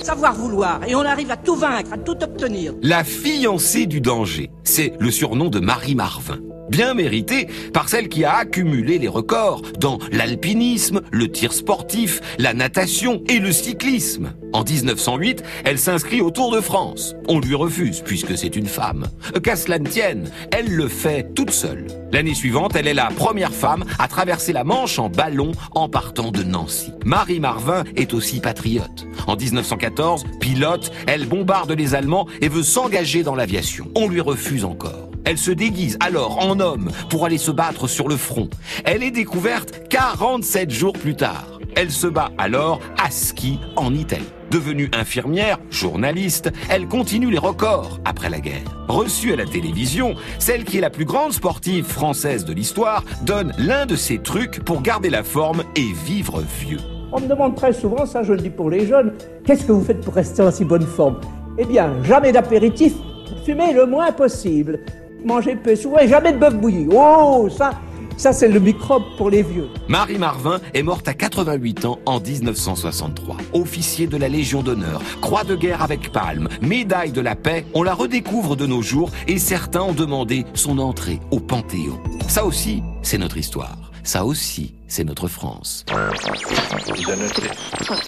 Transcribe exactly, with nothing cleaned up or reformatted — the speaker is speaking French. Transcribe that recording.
savoir vouloir, et on arrive à tout vaincre, à tout obtenir. La fiancée du danger, c'est le surnom de Marie Marvin. Bien mérité par celle qui a accumulé les records dans l'alpinisme, le tir sportif, la natation et le cyclisme. En dix-neuf cent huit, elle s'inscrit au Tour de France. On lui refuse puisque c'est une femme. Qu'à cela ne tienne, elle le fait toute seule. L'année suivante, elle est la première femme à traverser la Manche en ballon en partant de Nancy. Marie Marvin est aussi patriote. En dix-neuf cent quatorze, pilote, elle bombarde les Allemands et veut s'engager dans l'aviation. On lui refuse encore. Elle se déguise alors en homme pour aller se battre sur le front. Elle est découverte quarante-sept jours plus tard. Elle se bat alors à ski en Italie. Devenue infirmière, journaliste, elle continue les records après la guerre. Reçue à la télévision, celle qui est la plus grande sportive française de l'histoire donne l'un de ses trucs pour garder la forme et vivre vieux. On me demande très souvent, ça je le dis pour les jeunes, qu'est-ce que vous faites pour rester en si bonne forme? Eh bien, jamais d'apéritif, fumez le moins possible. Manger peu souvent et jamais de bœuf bouilli. Oh, ça, ça c'est le microbe pour les vieux. Marie Marvin est morte à quatre-vingt-huit ans en dix-neuf cent soixante-trois. Officier de la Légion d'honneur, croix de guerre avec palme, médaille de la paix, on la redécouvre de nos jours et certains ont demandé son entrée au Panthéon. Ça aussi, c'est notre histoire. Ça aussi, c'est notre France.